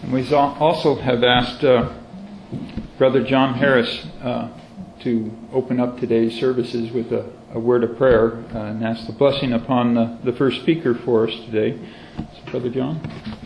We also have asked Brother John Harris to open up today's services with a word of prayer and ask the blessing upon the first speaker for us today. So, Brother John.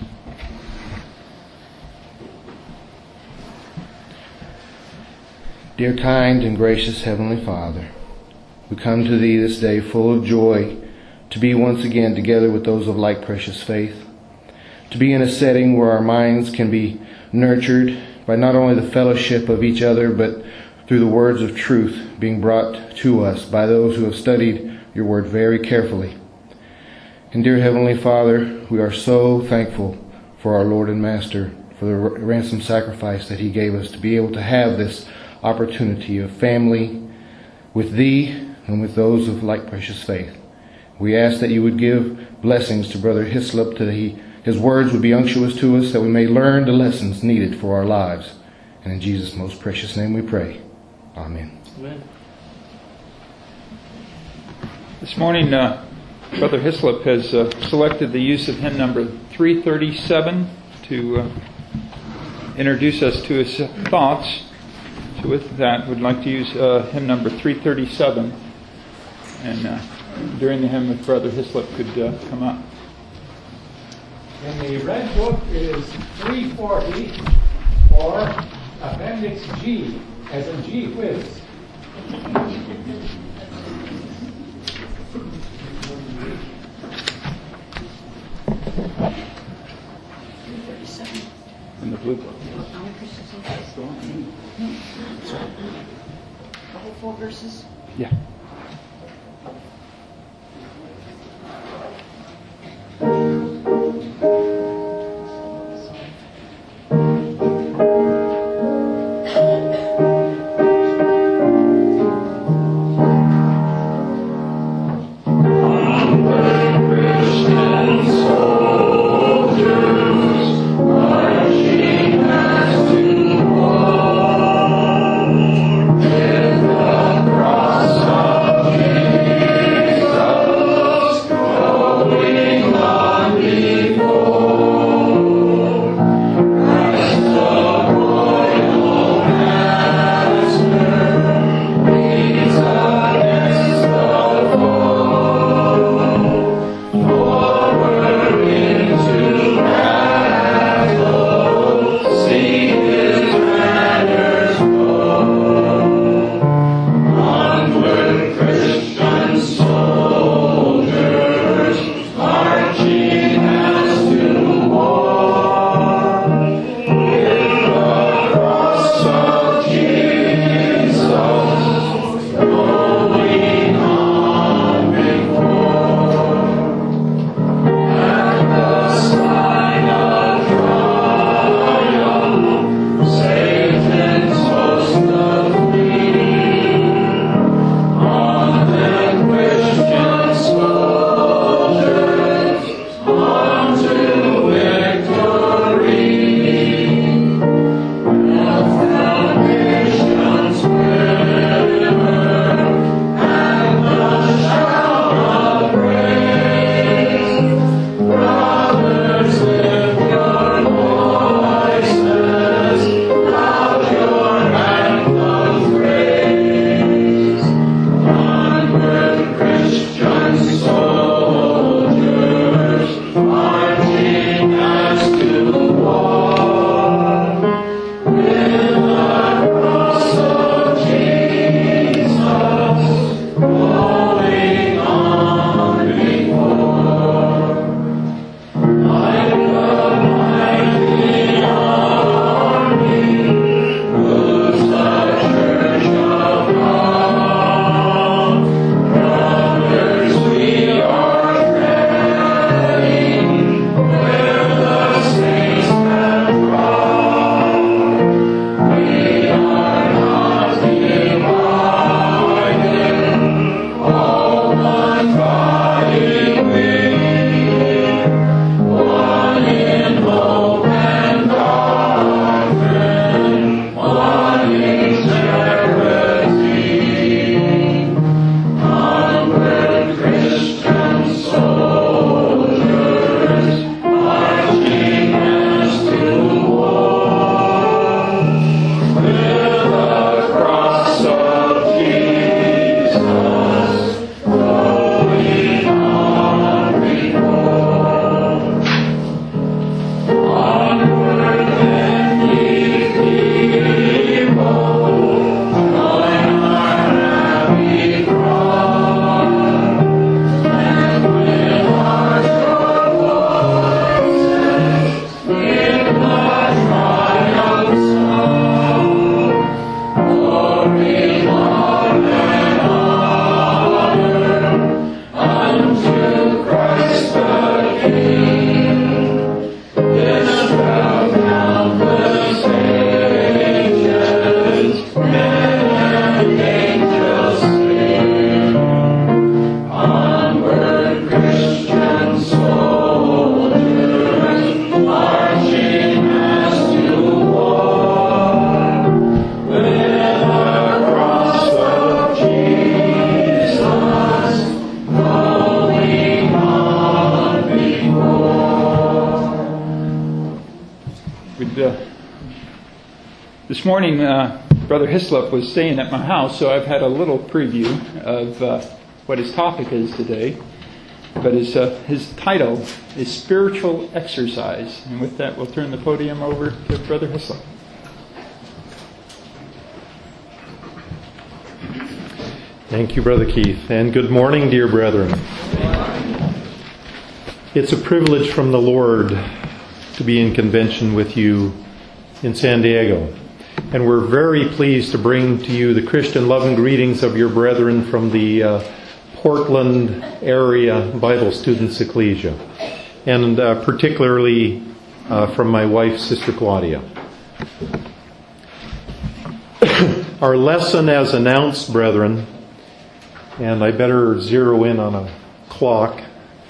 Dear kind and gracious Heavenly Father, we come to Thee this day full of joy to be once again together with those of like precious faith, to be in a setting where our minds can be nurtured by not only the fellowship of each other, but through the words of truth being brought to us by those who have studied Your Word very carefully. And dear Heavenly Father, we are so thankful for our Lord and Master, for the ransom sacrifice that He gave us to be able to have this opportunity of family with Thee and with those of like precious faith. We ask that You would give blessings to Brother Hislop, that his words would be unctuous to us, that we may learn the lessons needed for our lives. And in Jesus' most precious name we pray. Amen. Amen. This morning, Brother Hislop has selected the use of hymn number 337 to introduce us to his thoughts. So with that, we'd like to use hymn number 337. And during the hymn, if Brother Hislop could come up. In the red book is 340 or Appendix G, as in G whiz. In the blue book. The whole 4 verses? Yeah. Cross And this morning, Brother Hislop was staying at my house, so I've had a little preview of what his topic is today. But his title is Spiritual Exercise. And with that, we'll turn the podium over to Brother Hislop. Thank you, Brother Keith, and good morning, dear brethren. It's a privilege from the Lord to be in convention with you in San Diego, and we're very pleased to bring to you the Christian love and greetings of your brethren from the Portland area Bible Students Ecclesia, and particularly from my wife, Sister Claudia. Our lesson, as announced, brethren, and I better zero in on a clock,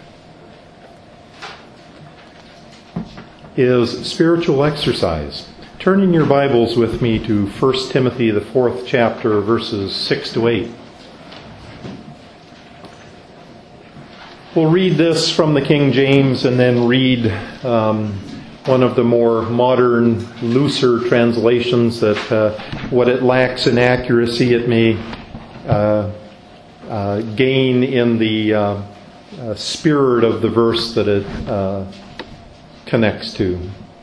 is spiritual exercise. Turn in your Bibles with me to 1 Timothy, the 4th chapter, verses 6 to 8. We'll read this from the King James and then read one of the more modern, looser translations that what it lacks in accuracy it may gain in the spirit of the verse that it connects to.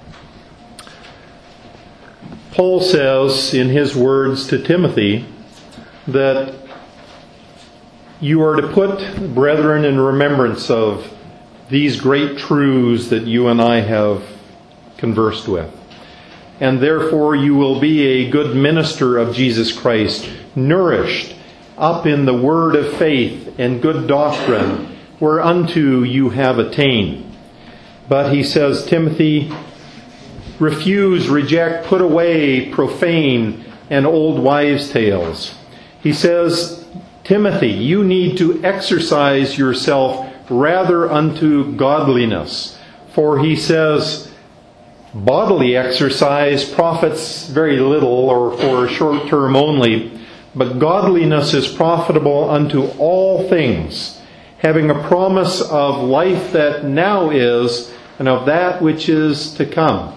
Paul says in his words to Timothy that you are to put, brethren, in remembrance of these great truths that you and I have conversed with. And therefore you will be a good minister of Jesus Christ, nourished up in the word of faith and good doctrine, whereunto you have attained. But he says, Timothy, refuse, reject, put away profane and old wives' tales. He says, Timothy, you need to exercise yourself rather unto godliness. For he says, bodily exercise profits very little or for a short term only, but godliness is profitable unto all things, having a promise of life that now is and of that which is to come.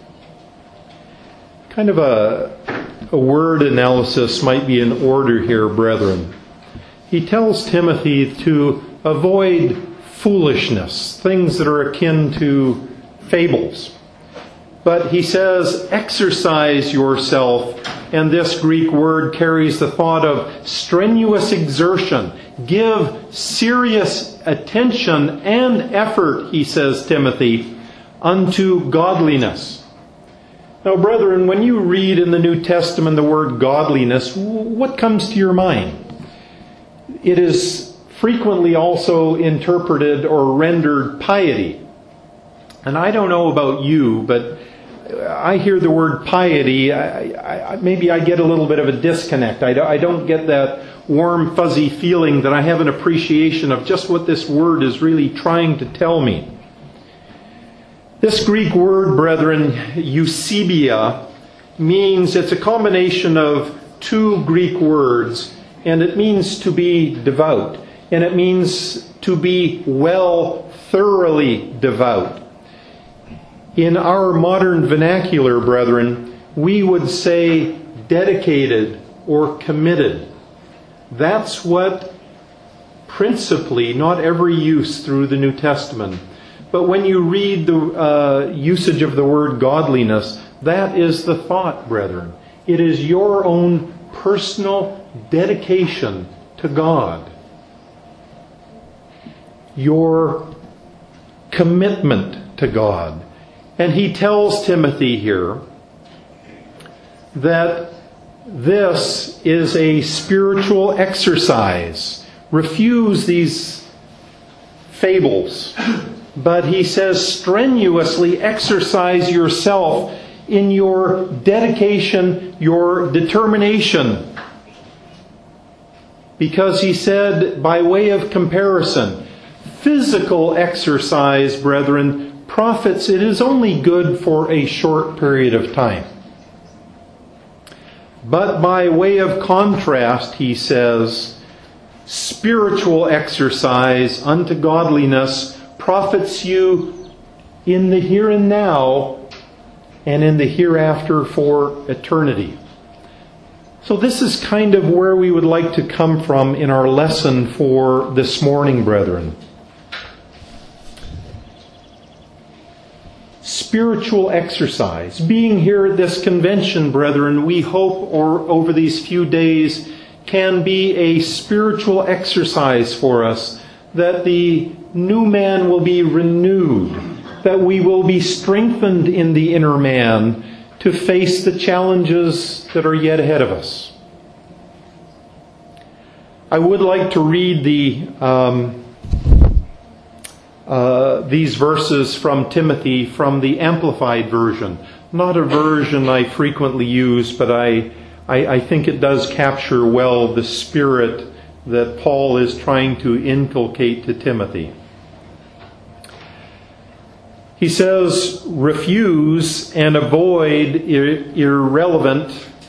Kind of a word analysis might be in order here, brethren. He tells Timothy to avoid foolishness, things that are akin to fables. But he says, exercise yourself, and this Greek word carries the thought of strenuous exertion. Give serious attention and effort, he says, Timothy, unto godliness. Now, brethren, when you read in the New Testament the word godliness, what comes to your mind? It is frequently also interpreted or rendered piety. And I don't know about you, but I hear the word piety, maybe I get a little bit of a disconnect. I don't get that warm, fuzzy feeling that I have an appreciation of just what this word is really trying to tell me. This Greek word, brethren, eusebia, means it's a combination of two Greek words, and it means to be devout, and it means to be thoroughly devout. In our modern vernacular, brethren, we would say dedicated or committed. That's what principally, not every use through the New Testament, but when you read the usage of the word godliness, that is the thought, brethren. It is your own personal dedication to God. Your commitment to God. And he tells Timothy here that this is a spiritual exercise. Refuse these fables. But he says, strenuously exercise yourself in your dedication, your determination. Because he said, by way of comparison, physical exercise, brethren, profits, it is only good for a short period of time. But by way of contrast, he says, spiritual exercise unto godliness profits you in the here and now and in the hereafter for eternity. So this is kind of where we would like to come from in our lesson for this morning, brethren. Spiritual exercise. Being here at this convention, brethren, we hope over these few days can be a spiritual exercise for us, that the new man will be renewed, that we will be strengthened in the inner man to face the challenges that are yet ahead of us. I would like to read these verses from Timothy from the Amplified Version. Not a version I frequently use, but I think it does capture well the spirit that Paul is trying to inculcate to Timothy. He says, refuse and avoid irrelevant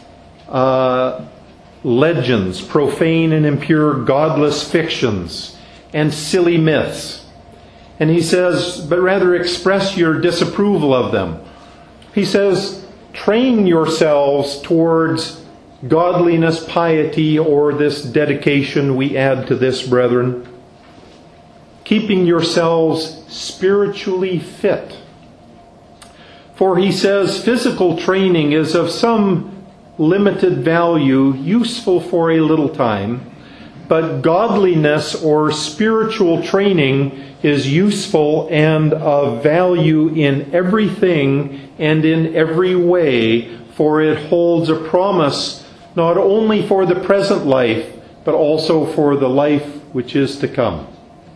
legends, profane and impure, godless fictions, and silly myths. And he says, but rather express your disapproval of them. He says, train yourselves towards godliness, piety, or this dedication we add to this, brethren, keeping yourselves spiritually fit. For he says, physical training is of some limited value, useful for a little time, but godliness or spiritual training is useful and of value in everything and in every way, for it holds a promise not only for the present life, but also for the life which is to come.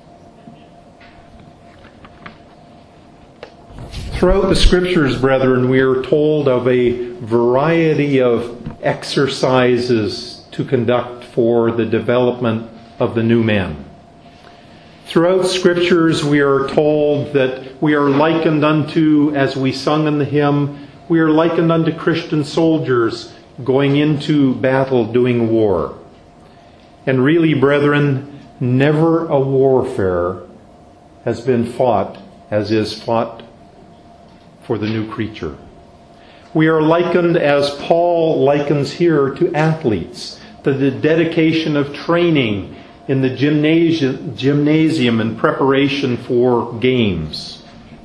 Throughout the Scriptures, brethren, we are told of a variety of exercises to conduct for the development of the new man. Throughout Scriptures, we are told that we are likened unto, as we sung in the hymn, we are likened unto Christian soldiers going into battle, doing war. And really, brethren, never a warfare has been fought as is fought for the new creature. We are likened, as Paul likens here, to athletes, to the dedication of training in the gymnasium in preparation for games.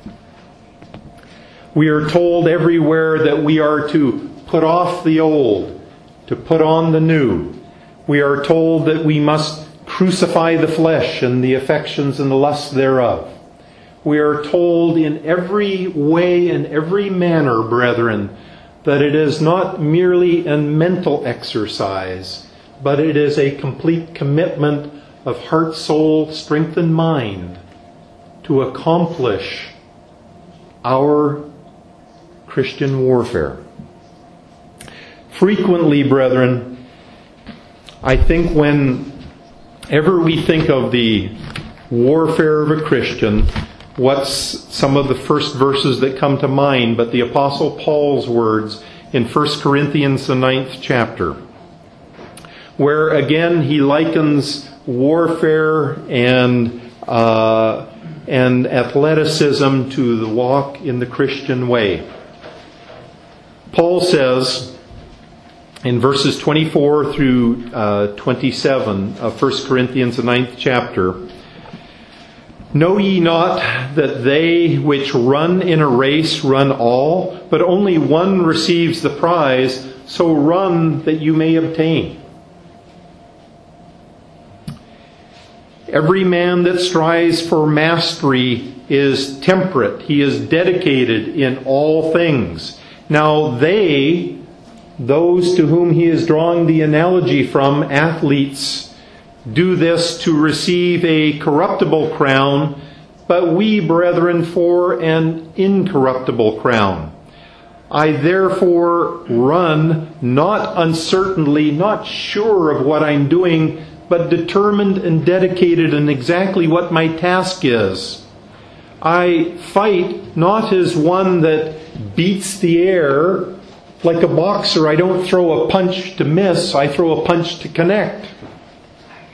We are told everywhere that we are to put off the old, to put on the new. We are told that we must crucify the flesh and the affections and the lusts thereof. We are told in every way and every manner, brethren, that it is not merely a mental exercise, but it is a complete commitment of heart, soul, strength, and mind to accomplish our Christian warfare. Frequently, brethren, I think whenever we think of the warfare of a Christian, what's some of the first verses that come to mind but the Apostle Paul's words in 1 Corinthians, the 9th chapter, where again he likens warfare and athleticism to the walk in the Christian way. Paul says in verses 24 through 27 of 1 Corinthians, the 9th chapter, know ye not that they which run in a race run all, but only one receives the prize, so run that you may obtain. Every man that strives for mastery is temperate. He is dedicated in all things. Now those to whom he is drawing the analogy from, athletes, do this to receive a corruptible crown, but we, brethren, for an incorruptible crown. I therefore run, not uncertainly, not sure of what I'm doing, but determined and dedicated in exactly what my task is. I fight not as one that beats the air. Like a boxer, I don't throw a punch to miss, I throw a punch to connect.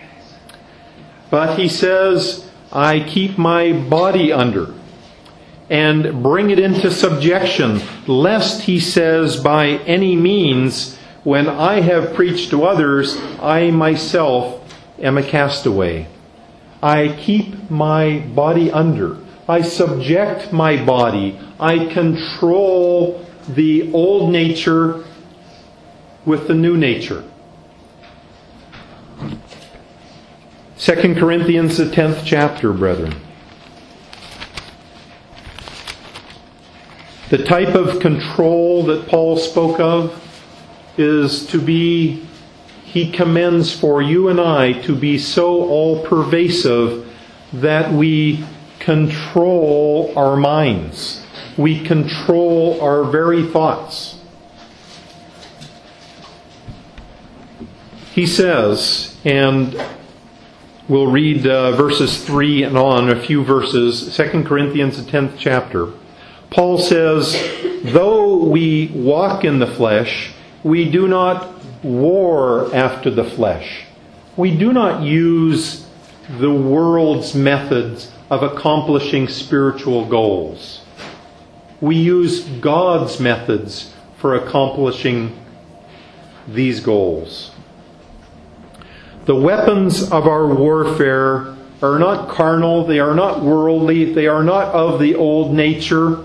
But he says, I keep my body under. and bring it into subjection, lest he says, by any means, when I have preached to others, I myself am a castaway. I keep my body under. I subject my body. I control the old nature with the new nature. 2 Corinthians, the 10th chapter, brethren. The type of control that Paul spoke of is to be, he commends for you and I to be so all-pervasive that we control our minds. We control our very thoughts. He says, and we'll read verses 3 and on, a few verses, 2 Corinthians, the 10th chapter. Paul says, though we walk in the flesh, we do not war after the flesh. We do not use the world's methods of accomplishing spiritual goals. We use God's methods for accomplishing these goals. The weapons of our warfare are not carnal, they are not worldly, they are not of the old nature,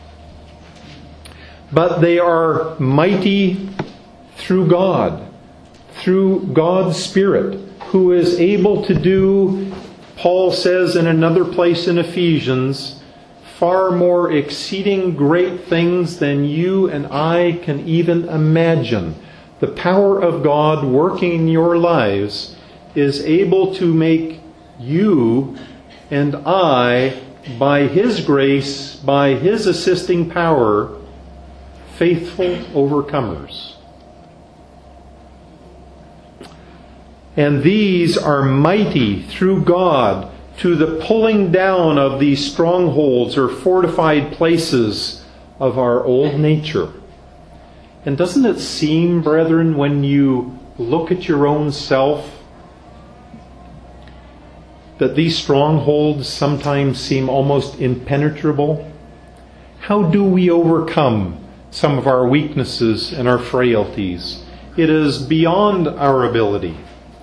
but they are mighty through God, through God's Spirit, who is able to do, Paul says in another place in Ephesians, far more exceeding great things than you and I can even imagine. The power of God working in your lives is able to make you and I, by His grace, by His assisting power, faithful overcomers. And these are mighty through God to the pulling down of these strongholds or fortified places of our old nature. And doesn't it seem, brethren, when you look at your own self, that these strongholds sometimes seem almost impenetrable? How do we overcome some of our weaknesses and our frailties? It is beyond our ability.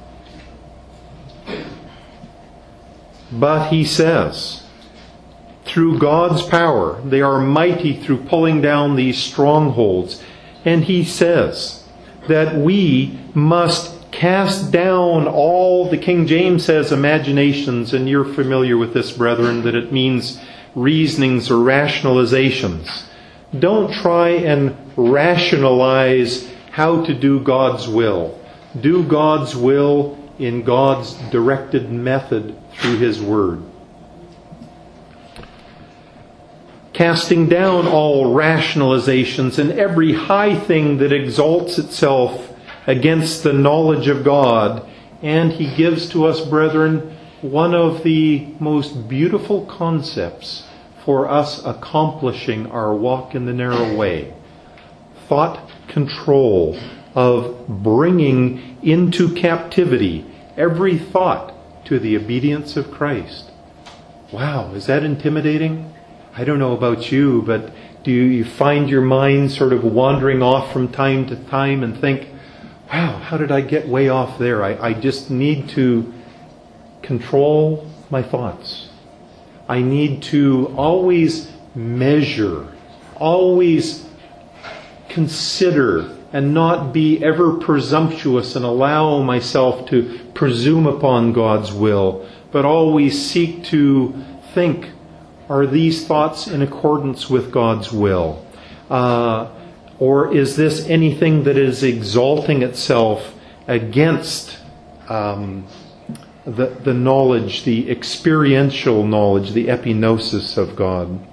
But he says, through God's power, they are mighty through pulling down these strongholds. And he says that we must cast down all, the King James says, imaginations, and you're familiar with this, brethren, that it means reasonings or rationalizations. Don't try and rationalize how to do God's will. Do God's will in God's directed method through His Word. Casting down all rationalizations and every high thing that exalts itself against the knowledge of God. And he gives to us, brethren, one of the most beautiful concepts for us accomplishing our walk in the narrow way. Thought control, of bringing into captivity every thought to the obedience of Christ. Wow, is that intimidating? I don't know about you, but do you find your mind sort of wandering off from time to time and think, wow, how did I get way off there? I just need to control my thoughts. I need to always measure, always consider, and not be ever presumptuous and allow myself to presume upon God's will, but always seek to think, are these thoughts in accordance with God's will? Or is this anything that is exalting itself against the knowledge, the experiential knowledge, the epignosis of God?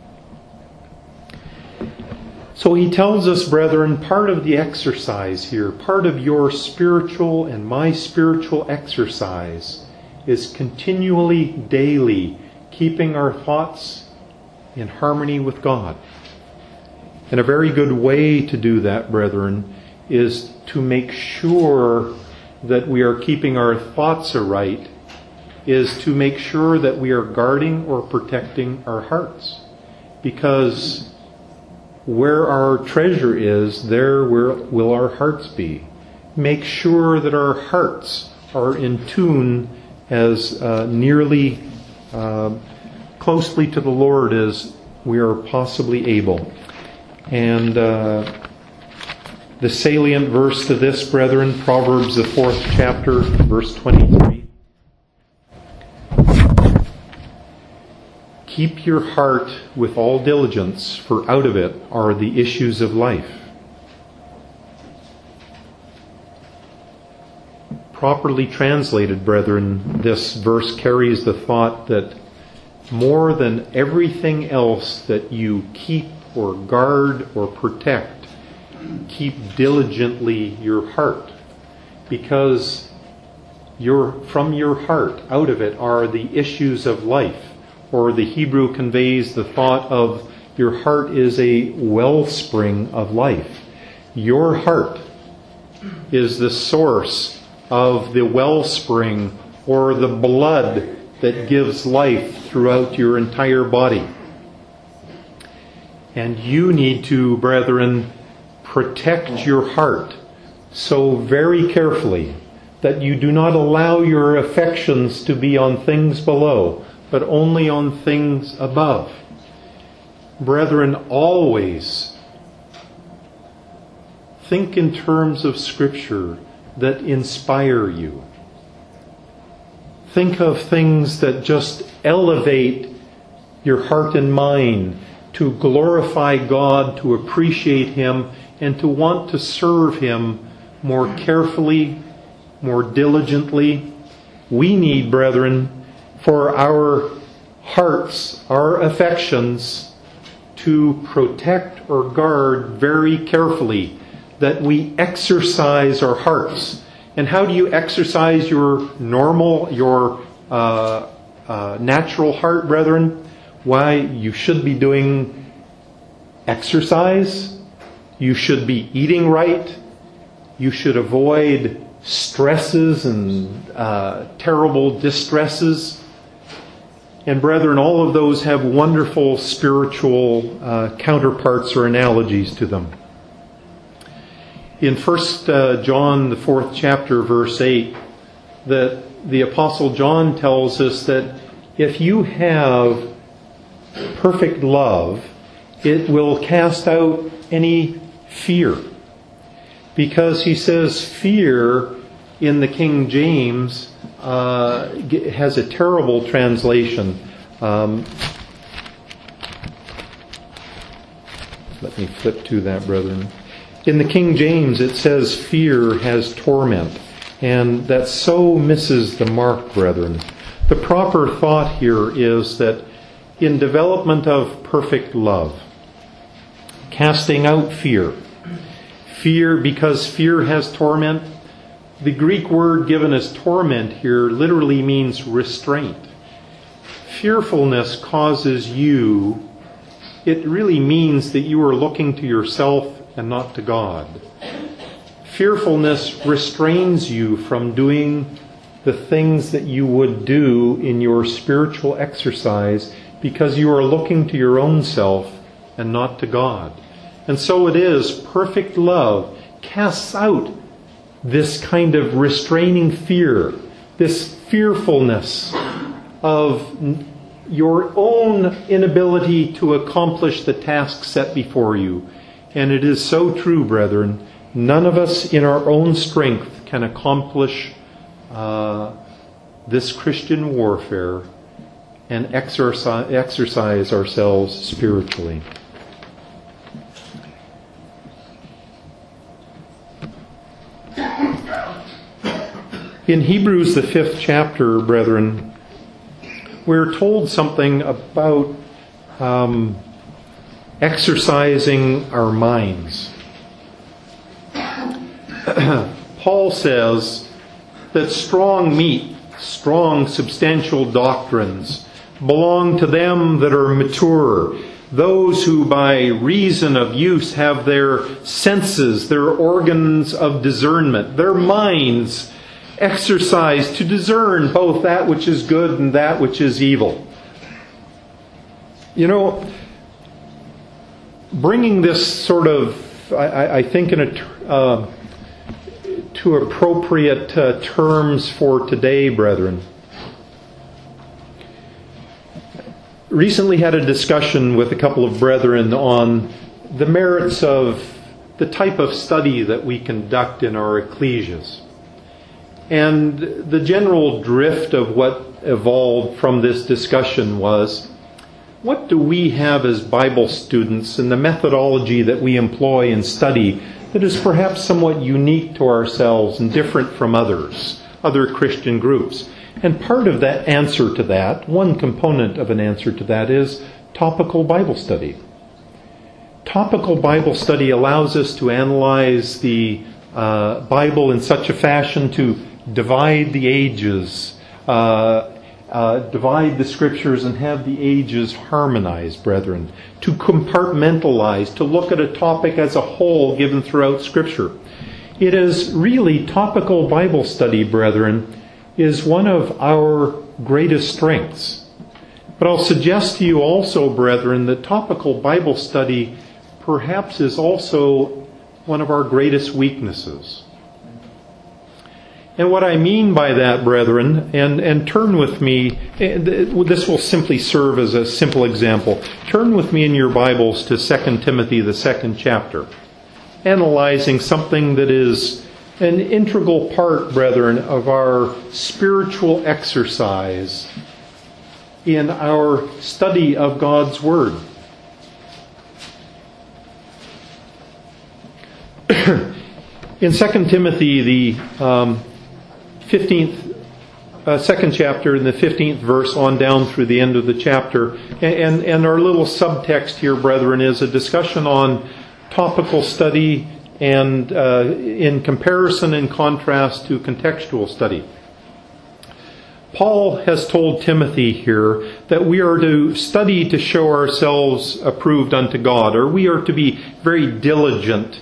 So he tells us, brethren, part of the exercise here, part of your spiritual and my spiritual exercise is continually, daily, keeping our thoughts in harmony with God. And a very good way to do that, brethren, is to make sure that we are keeping our thoughts aright, is to make sure that we are guarding or protecting our hearts. because where our treasure is, there will our hearts be. Make sure that our hearts are in tune as nearly closely to the Lord as we are possibly able. And the salient verse to this, brethren, Proverbs the 4th chapter, verse 23. Keep your heart with all diligence, for out of it are the issues of life. Properly translated, brethren, this verse carries the thought that more than everything else that you keep or guard or protect, keep diligently your heart, because from your heart, out of it are the issues of life. Or the Hebrew conveys the thought of your heart is a wellspring of life. Your heart is the source of the wellspring or the blood that gives life throughout your entire body. And you need to, brethren, protect your heart so very carefully that you do not allow your affections to be on things below, but only on things above. Brethren, always think in terms of Scripture that inspire you. Think of things that just elevate your heart and mind to glorify God, to appreciate Him, and to want to serve Him more carefully, more diligently. We need, brethren, for our hearts, our affections, to protect or guard very carefully, that we exercise our hearts. And how do you exercise your normal, your natural heart, brethren? Why, you should be doing exercise. You should be eating right. You should avoid stresses and terrible distresses. And brethren, all of those have wonderful spiritual counterparts or analogies to them. In 1 John, the 4th chapter, verse 8, that the Apostle John tells us that if you have perfect love, it will cast out any fear. Because he says fear in the King James has a terrible translation. Let me flip to that, brethren. In the King James, it says fear has torment. And that so misses the mark, brethren. The proper thought here is that in development of perfect love, casting out fear, because fear has torment. The Greek word given as torment here literally means restraint. Fearfulness causes you, it really means that you are looking to yourself and not to God. Fearfulness restrains you from doing the things that you would do in your spiritual exercise because you are looking to your own self and not to God. And so it is, perfect love casts out this kind of restraining fear, this fearfulness of your own inability to accomplish the task set before you. And it is so true, brethren, none of us in our own strength can accomplish this Christian warfare and exercise ourselves spiritually. In Hebrews, the 5th chapter, brethren, we're told something about exercising our minds. Paul says that strong meat, strong substantial doctrines belong to them that are mature, those who by reason of use have their senses, their organs of discernment, their minds exercised to discern both that which is good and that which is evil. You know, bringing this sort of, I think, to appropriate terms for today, brethren. Recently had a discussion with a couple of brethren on the merits of the type of study that we conduct in our ecclesias. And the general drift of what evolved from this discussion was, what do we have as Bible students in the methodology that we employ in study that is perhaps somewhat unique to ourselves and different from other Christian groups? And part of that answer to that, one component of an answer to that, is topical Bible study. Topical Bible study allows us to analyze the Bible in such a fashion to divide the ages, divide the Scriptures and have the ages harmonized, brethren. To compartmentalize, to look at a topic as a whole given throughout Scripture. It is really topical Bible study, brethren, is one of our greatest strengths. But I'll suggest to you also, brethren, that topical Bible study perhaps is also one of our greatest weaknesses. And what I mean by that, brethren, and turn with me, this will simply serve as a simple example. Turn with me in your Bibles to 2 Timothy, the 2nd chapter, analyzing something that is an integral part, brethren, of our spiritual exercise in our study of God's Word. In 2 Timothy, the 2nd chapter, in the 15th verse on down through the end of the chapter, and our little subtext here, brethren, is a discussion on topical study and in comparison and contrast to contextual study. Paul has told Timothy here that we are to study to show ourselves approved unto God, or we are to be very diligent,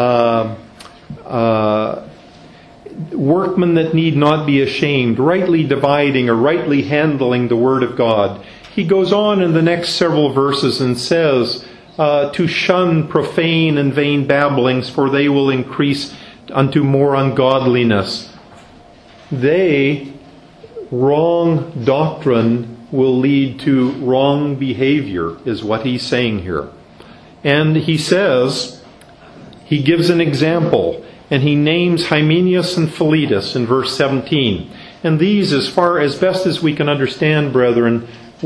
workmen that need not be ashamed, rightly dividing or rightly handling the Word of God. He goes on in the next several verses and says, to shun profane and vain babblings, for they will increase unto more ungodliness. Wrong doctrine will lead to wrong behavior, is what he's saying here. And he says, he gives an example, and he names Hymenaeus and Philetus in verse 17. And these, as best as we can understand, brethren,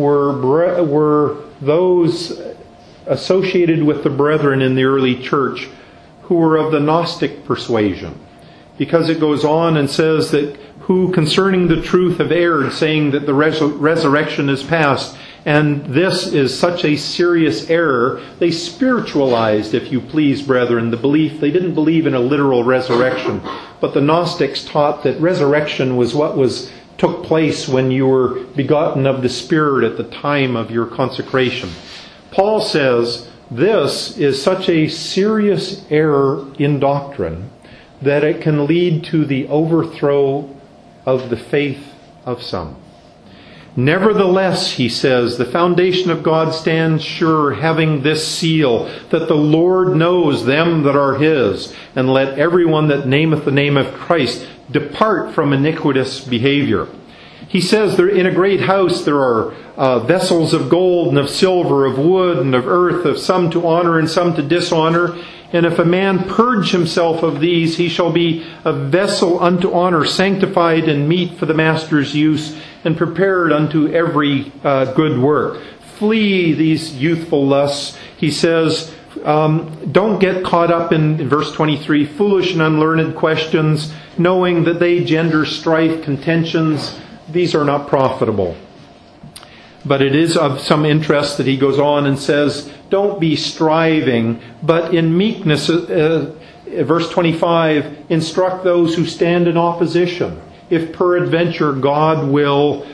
were those associated with the brethren in the early church who were of the Gnostic persuasion. Because it goes on and says that who concerning the truth have erred, saying that the resurrection is past. And this is such a serious error. They spiritualized, if you please, brethren, the belief. They didn't believe in a literal resurrection. But the Gnostics taught that resurrection was what took place when you were begotten of the Spirit at the time of your consecration. Paul says this is such a serious error in doctrine that it can lead to the overthrow of the faith of some. Nevertheless, he says, the foundation of God stands sure, having this seal, that the Lord knows them that are His, and let everyone that nameth the name of Christ depart from iniquitous behavior. He says there in a great house there are vessels of gold and of silver, of wood and of earth, of some to honor and some to dishonor. And if a man purge himself of these, he shall be a vessel unto honor, sanctified and meet for the master's use, and prepared unto every good work. Flee these youthful lusts. He says, don't get caught up in verse 23, foolish and unlearned questions, knowing that they gender strife, contentions. These are not profitable. But it is of some interest that he goes on and says, don't be striving, but in meekness, verse 25, instruct those who stand in opposition. If peradventure God will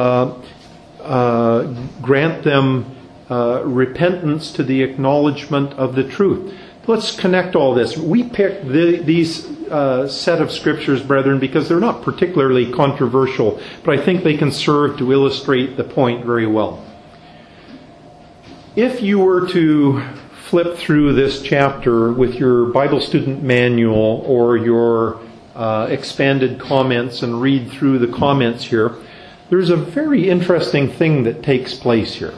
grant them repentance to the acknowledgement of the truth. Let's connect all this. We picked these set of scriptures, brethren, because they're not particularly controversial, but I think they can serve to illustrate the point very well. If you were to flip through this chapter with your Bible student manual or your expanded comments and read through the comments here, there's a very interesting thing that takes place here.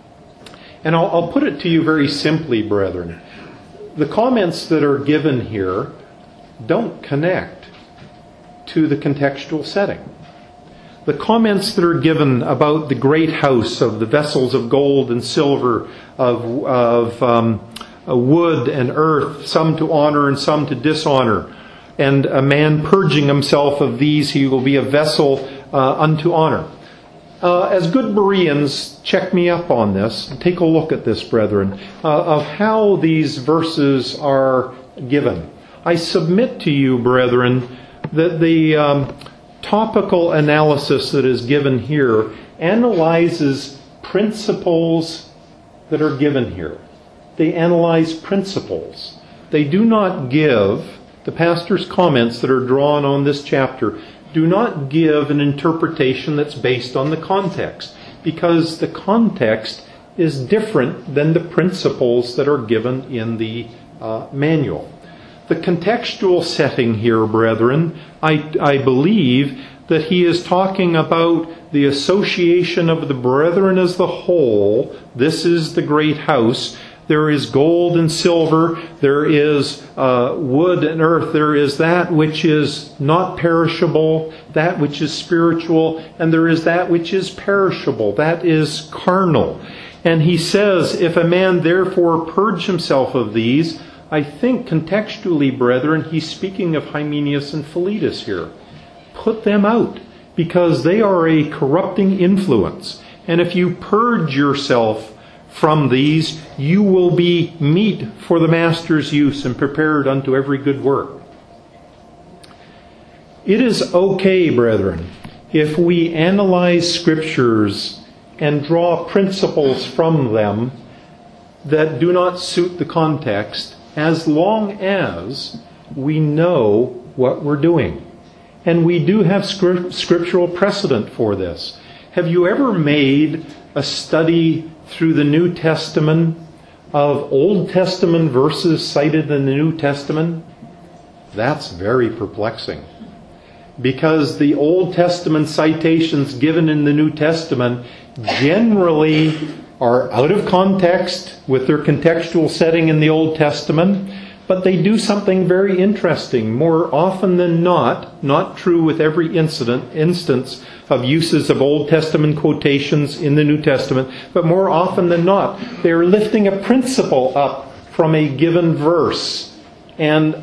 And I'll put it to you very simply, brethren. The comments that are given here don't connect to the contextual setting. The comments that are given about the great house, of the vessels of gold and silver, of wood and earth, some to honor and some to dishonor, and a man purging himself of these, he will be a vessel unto honor. As good Bereans, check me up on this. Take a look at this, brethren, of how these verses are given. I submit to you, brethren, that the topical analysis that is given here analyzes principles that are given here. They analyze principles. They do not give, the pastor's comments that are drawn on this chapter, do not give an interpretation that's based on the context, because the context is different than the principles that are given in the manual. The contextual setting here, brethren, I believe that he is talking about the association of the brethren as the whole. This is the great house. There is gold and silver. There is wood and earth. There is that which is not perishable, that which is spiritual, and there is that which is perishable, that is carnal. And he says, if a man therefore purge himself of these, I think contextually, brethren, he's speaking of Hymenaeus and Philetus here. Put them out, because they are a corrupting influence. And if you purge yourself from these, you will be meet for the master's use and prepared unto every good work. It is okay, brethren, if we analyze scriptures and draw principles from them that do not suit the context, as long as we know what we're doing. And we do have scriptural precedent for this. Have you ever made a study through the New Testament of Old Testament verses cited in the New Testament? That's very perplexing. Because the Old Testament citations given in the New Testament generally are out of context with their contextual setting in the Old Testament, but they do something very interesting. More often than not true with every instance of uses of Old Testament quotations in the New Testament, but more often than not, they're lifting a principle up from a given verse and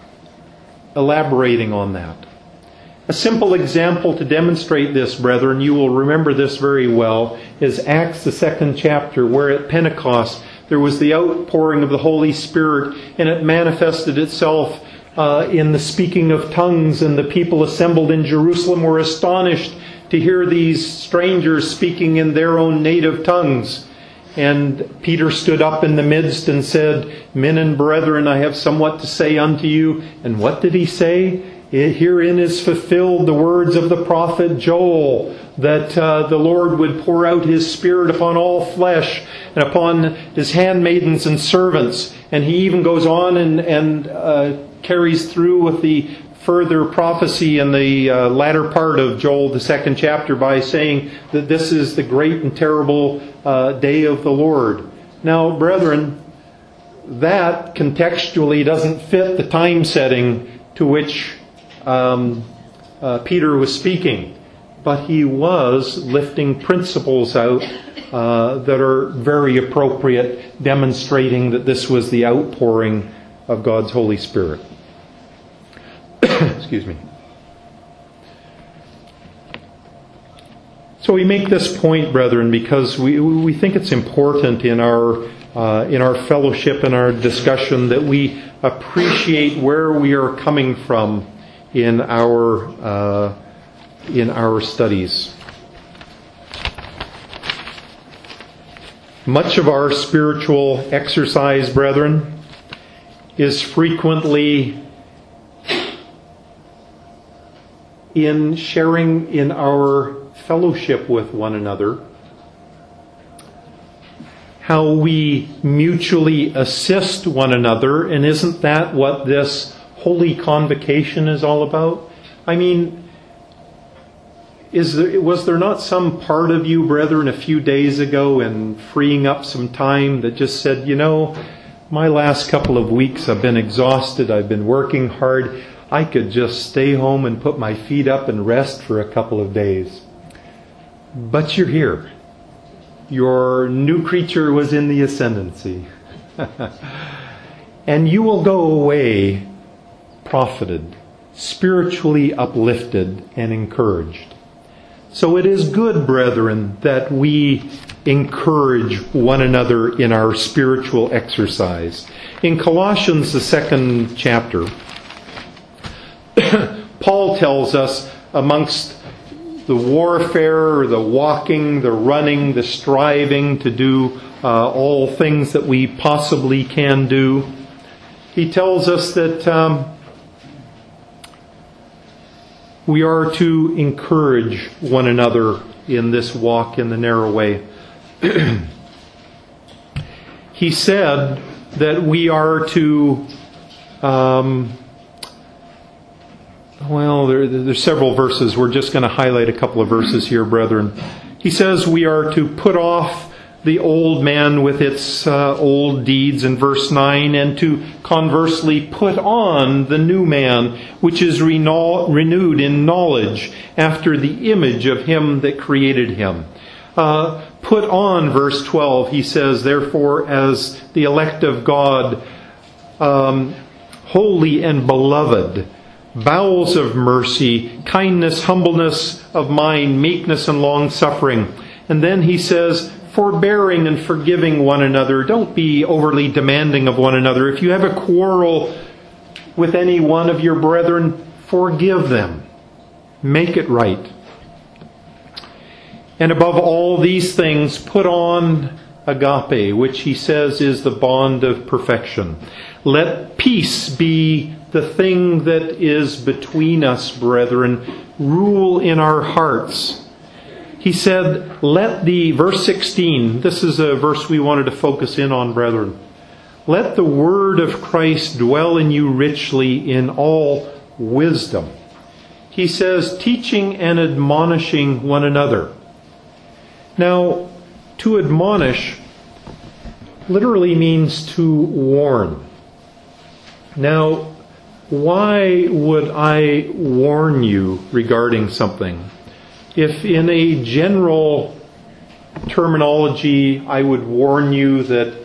elaborating on that. A simple example to demonstrate this, brethren, you will remember this very well, is Acts, the 2nd chapter, where at Pentecost there was the outpouring of the Holy Spirit, and it manifested itself in the speaking of tongues, and the people assembled in Jerusalem were astonished to hear these strangers speaking in their own native tongues. And Peter stood up in the midst and said, Men and brethren, I have somewhat to say unto you. And what did he say? Herein is fulfilled the words of the prophet Joel, that the Lord would pour out His Spirit upon all flesh and upon His handmaidens and servants. And he even goes on and carries through with the further prophecy in the latter part of Joel, the 2nd chapter, by saying that this is the great and terrible day of the Lord. Now, brethren, that contextually doesn't fit the time setting to which Peter was speaking, but he was lifting principles out that are very appropriate, demonstrating that this was the outpouring of God's Holy Spirit. Excuse me. So we make this point, brethren, because we think it's important in our fellowship and our discussion that we appreciate where we are coming from in our studies. Much of our spiritual exercise, brethren, is frequently in sharing in our fellowship with one another, how we mutually assist one another. And isn't that what this Holy Convocation is all about? I mean, was there not some part of you, brethren, a few days ago in freeing up some time that just said, my last couple of weeks I've been exhausted, I've been working hard, I could just stay home and put my feet up and rest for a couple of days. But you're here. Your new creature was in the ascendancy. And you will go away profited, spiritually uplifted and encouraged. So it is good, brethren, that we encourage one another in our spiritual exercise. In Colossians, the 2nd chapter, Paul tells us amongst the warfare, the walking, the running, the striving to do all things that we possibly can do, he tells us that we are to encourage one another in this walk in the narrow way. He said that we are to, there's several verses. We're just going to highlight a couple of verses here, brethren. He says we are to put off the old man with its old deeds in verse 9, and to conversely put on the new man, which is renewed in knowledge after the image of him that created him. Put on, verse 12, he says, therefore, as the elect of God, holy and beloved, bowels of mercy, kindness, humbleness of mind, meekness and long-suffering. And then he says, forbearing and forgiving one another. Don't be overly demanding of one another. If you have a quarrel with any one of your brethren, forgive them. Make it right. And above all these things, put on agape, which he says is the bond of perfection. Let peace be the thing that is between us, brethren. Rule in our hearts. He said, verse 16, this is a verse we wanted to focus in on, brethren. Let the word of Christ dwell in you richly in all wisdom. He says, teaching and admonishing one another. Now, to admonish literally means to warn. Now, why would I warn you regarding something? If in a general terminology, I would warn you that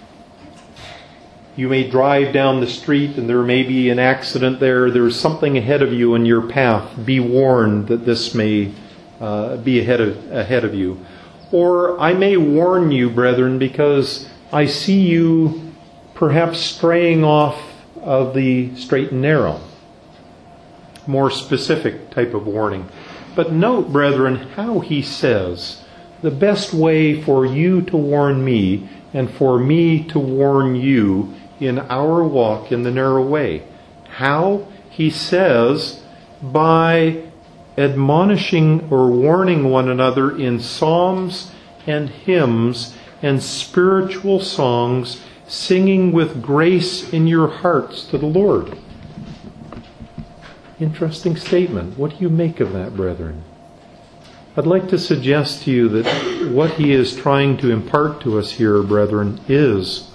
you may drive down the street and there may be an accident there's something ahead of you in your path, be warned that this may be ahead of you. Or I may warn you, brethren, because I see you perhaps straying off of the straight and narrow. More specific type of warning. But note, brethren, how he says, the best way for you to warn me and for me to warn you in our walk in the narrow way. How? He says, by admonishing or warning one another in psalms and hymns and spiritual songs, singing with grace in your hearts to the Lord. Interesting statement. What do you make of that, brethren? I'd like to suggest to you that what he is trying to impart to us here, brethren, is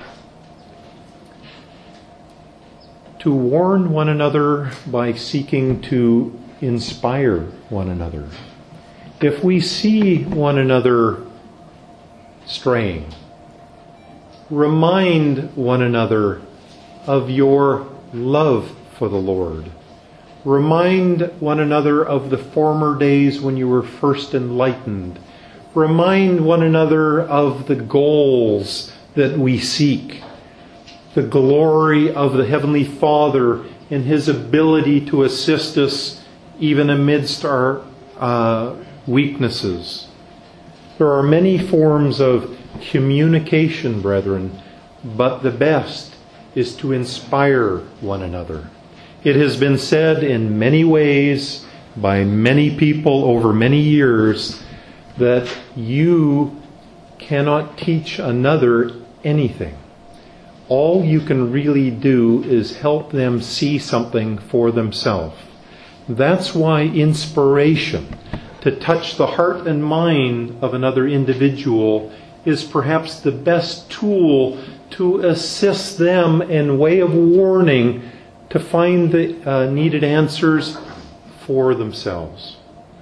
to warn one another by seeking to inspire one another. If we see one another straying, remind one another of your love for the Lord. Remind one another of the former days when you were first enlightened. Remind one another of the goals that we seek. The glory of the Heavenly Father and His ability to assist us even amidst our weaknesses. There are many forms of communication, brethren, but the best is to inspire one another. It has been said in many ways by many people over many years that you cannot teach another anything. All you can really do is help them see something for themselves. That's why inspiration, to touch the heart and mind of another individual, is perhaps the best tool to assist them in way of warning to find the needed answers for themselves.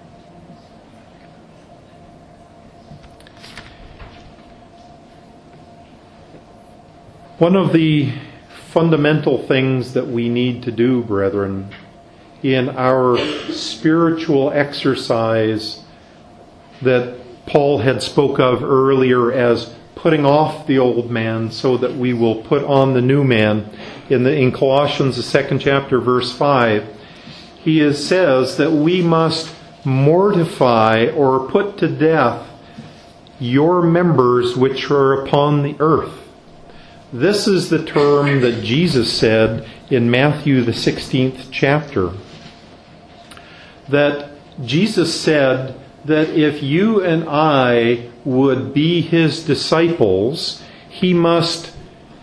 One of the fundamental things that we need to do, brethren, in our spiritual exercise that Paul had spoke of earlier as putting off the old man so that we will put on the new man, in Colossians, the 2nd chapter, verse 5, he says that we must mortify or put to death your members which are upon the earth. This is the term that Jesus said in Matthew, the 16th chapter. That Jesus said that if you and I would be His disciples, He must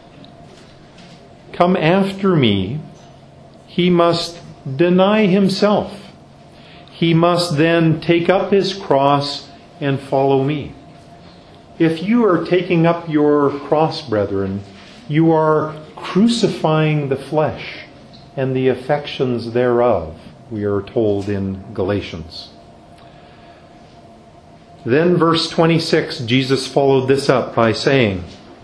come after me. He must deny Himself. He must then take up His cross and follow me. If you are taking up your cross, brethren, you are crucifying the flesh and the affections thereof, we are told in Galatians. Then verse 26, Jesus followed this up by saying,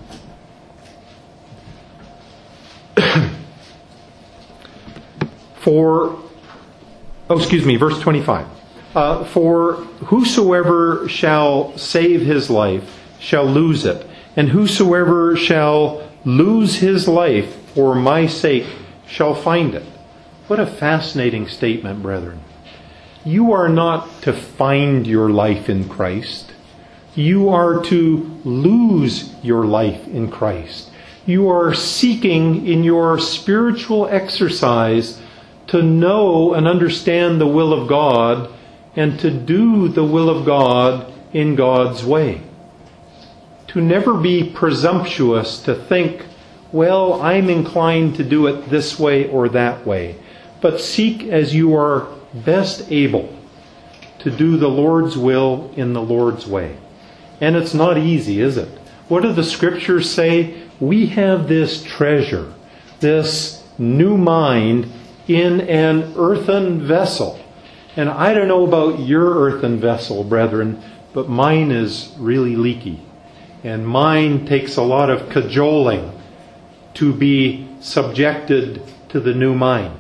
verse 25. For whosoever shall save his life shall lose it, and whosoever shall lose his life for my sake shall find it. What a fascinating statement, brethren. You are not to find your life in Christ. You are to lose your life in Christ. You are seeking in your spiritual exercise to know and understand the will of God and to do the will of God in God's way. To never be presumptuous to think, well, I'm inclined to do it this way or that way. But seek as you are best able to do the Lord's will in the Lord's way. And it's not easy, is it? What do the Scriptures say? We have this treasure, this new mind in an earthen vessel. And I don't know about your earthen vessel, brethren, but mine is really leaky. And mine takes a lot of cajoling to be subjected to the new mind.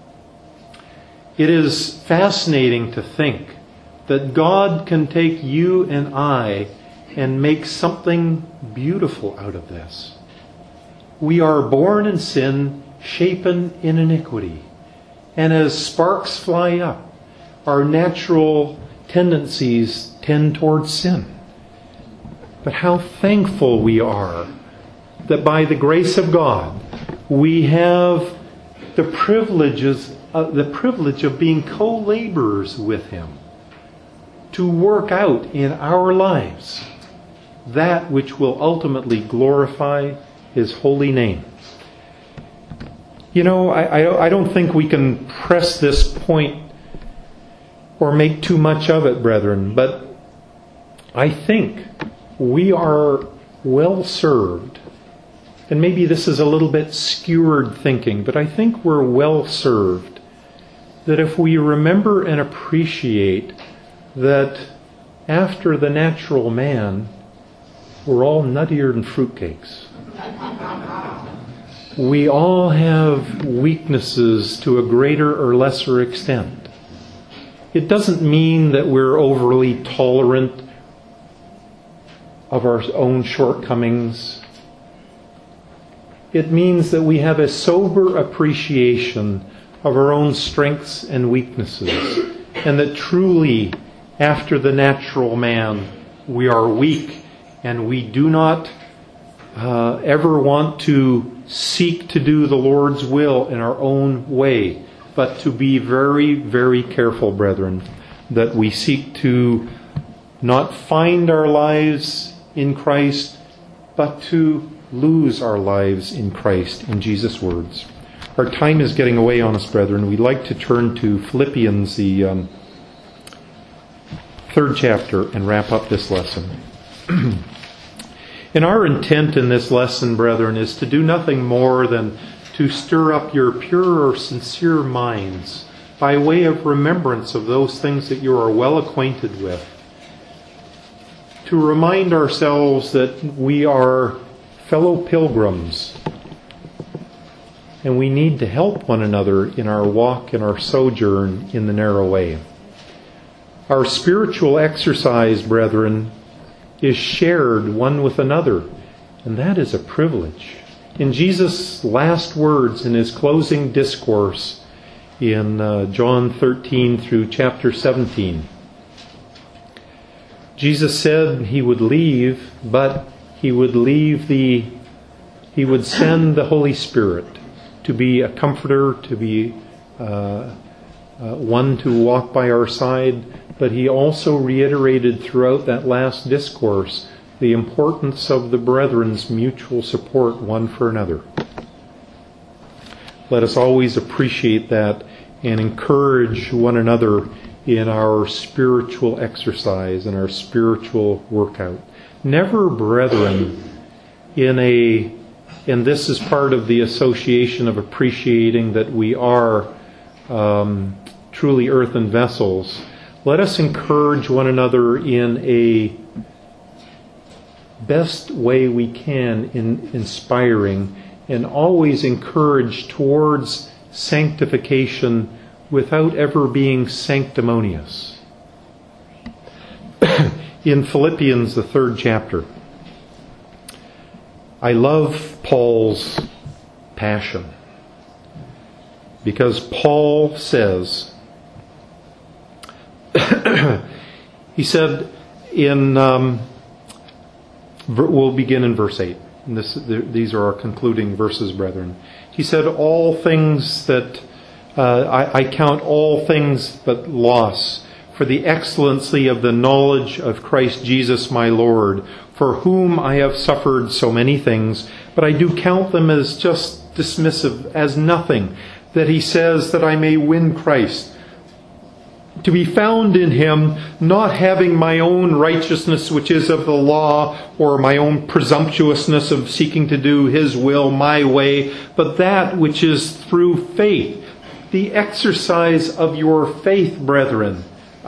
It is fascinating to think that God can take you and I and make something beautiful out of this. We are born in sin, shapen in iniquity. And as sparks fly up, our natural tendencies tend towards sin. But how thankful we are that by the grace of God, we have the privilege of being co-laborers with Him to work out in our lives that which will ultimately glorify His holy name. You know, I don't think we can press this point or make too much of it, brethren, but I think we are well served, and maybe this is a little bit skewered thinking, but I think we're well served that if we remember and appreciate that after the natural man, we're all nuttier than fruitcakes. We all have weaknesses to a greater or lesser extent. It doesn't mean that we're overly tolerant of our own shortcomings. It means that we have a sober appreciation of our own strengths and weaknesses, and that truly, after the natural man, we are weak, and we do not ever want to seek to do the Lord's will in our own way, but to be very, very careful, brethren, that we seek to not find our lives in Christ, but to lose our lives in Christ, in Jesus' words. Our time is getting away on us, brethren. We'd like to turn to Philippians, the 3rd chapter, and wrap up this lesson. And our intent in this lesson, brethren, is to do nothing more than to stir up your pure or sincere minds by way of remembrance of those things that you are well acquainted with. To remind ourselves that we are fellow pilgrims and we need to help one another in our walk and our sojourn in the narrow way. Our spiritual exercise, brethren, is shared one with another, and that is a privilege. In Jesus' last words in his closing discourse in John 13 through chapter 17, Jesus said he would leave, but he would send the Holy Spirit to be a comforter, to be one to walk by our side. But he also reiterated throughout that last discourse the importance of the brethren's mutual support one for another. Let us always appreciate that and encourage one another in our spiritual exercise and our spiritual workout. Never, brethren, and this is part of the association of appreciating that we are truly earthen vessels. Let us encourage one another in a best way we can in inspiring, and always encourage towards sanctification without ever being sanctimonious. In Philippians, the 3rd chapter, I love Paul's passion, because Paul says, he said we'll begin in verse 8. And these are our concluding verses, brethren. He said, all things that I count all things but loss for the excellency of the knowledge of Christ Jesus my Lord, for whom I have suffered so many things, but I do count them as just dismissive, as nothing, that he says that I may win Christ, to be found in him, not having my own righteousness which is of the law, or my own presumptuousness of seeking to do his will my way, but that which is through faith. The exercise of your faith, brethren,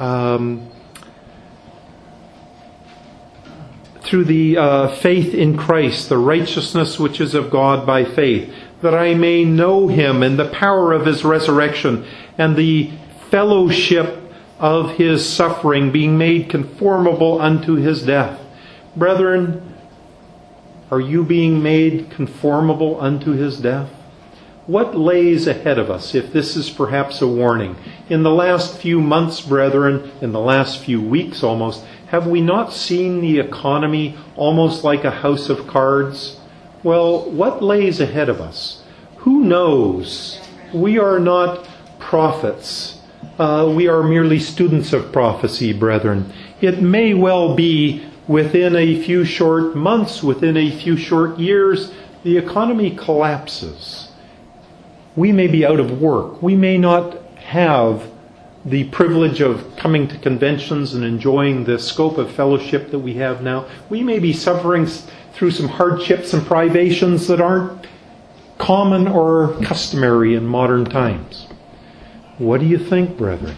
through the faith in Christ, the righteousness which is of God by faith, that I may know him and the power of his resurrection and the fellowship of his suffering, being made conformable unto his death. Brethren, are you being made conformable unto his death? What lays ahead of us, if this is perhaps a warning? In the last few months, brethren, in the last few weeks almost, have we not seen the economy almost like a house of cards? Well, what lays ahead of us? Who knows? We are not prophets. We are merely students of prophecy, brethren. It may well be within a few short months, within a few short years, the economy collapses. We may be out of work. We may not have the privilege of coming to conventions and enjoying the scope of fellowship that we have now. We may be suffering through some hardships and privations that aren't common or customary in modern times. What do you think, brethren?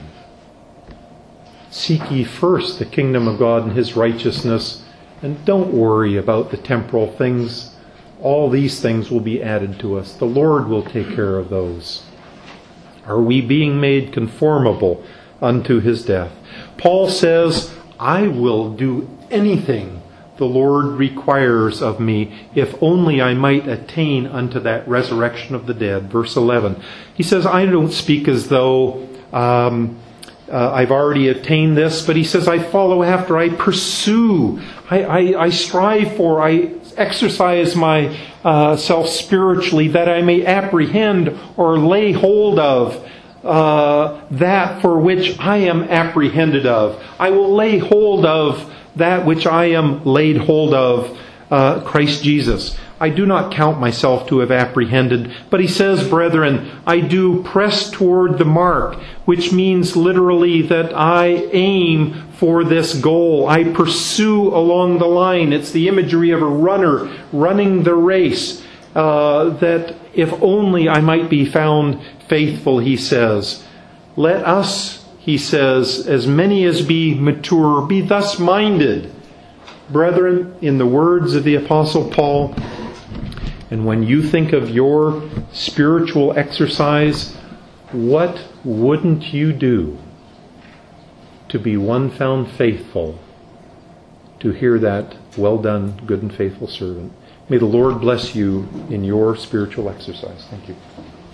Seek ye first the kingdom of God and his righteousness, and don't worry about the temporal things. All these things will be added to us. The Lord will take care of those. Are we being made conformable unto his death? Paul says, I will do anything the Lord requires of me, if only I might attain unto that resurrection of the dead. Verse 11. He says, I don't speak as though I've already attained this, but he says, I follow after, I pursue, I strive for, I exercise myself spiritually, that I may apprehend or lay hold of that for which I am apprehended of. I will lay hold of that which I am laid hold of, Christ Jesus. I do not count myself to have apprehended, but he says, brethren, I do press toward the mark, which means literally that I aim for this goal. I pursue along the line. It's the imagery of a runner running the race, that if only I might be found faithful, he says. Let us, he says, as many as be mature, be thus minded. Brethren, in the words of the Apostle Paul, and when you think of your spiritual exercise, what wouldn't you do to be one found faithful, to hear that, well done, good and faithful servant? May the Lord bless you in your spiritual exercise. Thank you.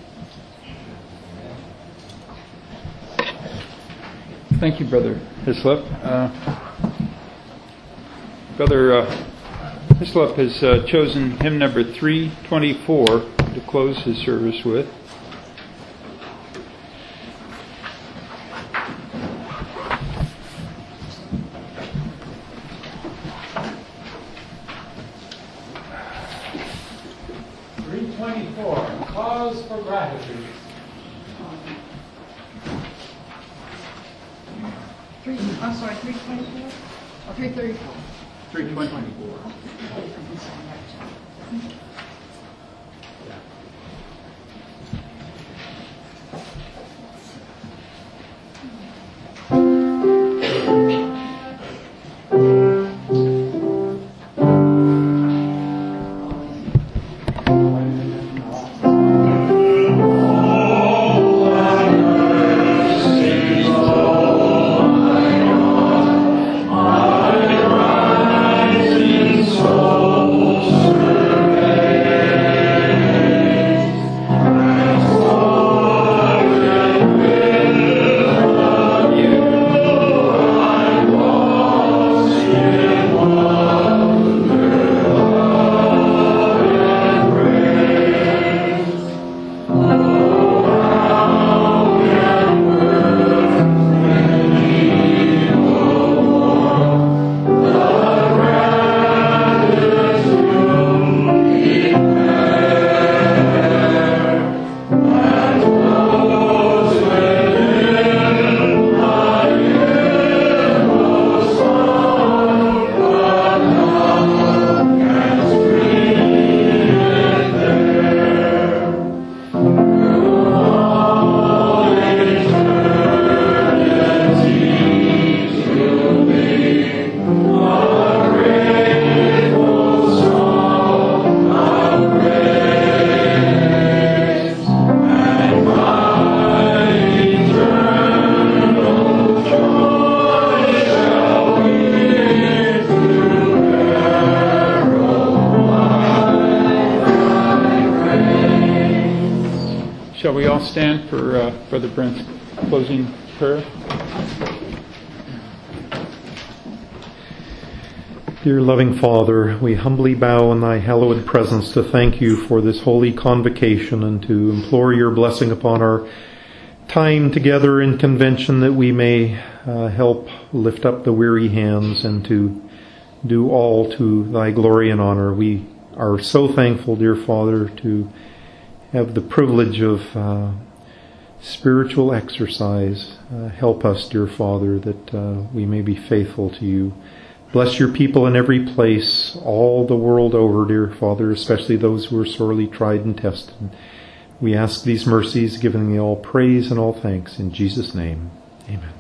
Thank you, Brother Hislop. Brother Hislop has chosen hymn number 324 to close his service with. Cause for gratitude. I'm sorry, 324 or 334? 324. Shall we all stand for Brother Brent's closing prayer? Dear loving Father, we humbly bow in thy hallowed presence to thank you for this holy convocation and to implore your blessing upon our time together in convention, that we may help lift up the weary hands and to do all to thy glory and honor. We are so thankful, dear Father, to have the privilege of spiritual exercise. Help us, dear Father, that we may be faithful to you. Bless your people in every place, all the world over, dear Father, especially those who are sorely tried and tested. We ask these mercies, giving thee all praise and all thanks. In Jesus' name, amen.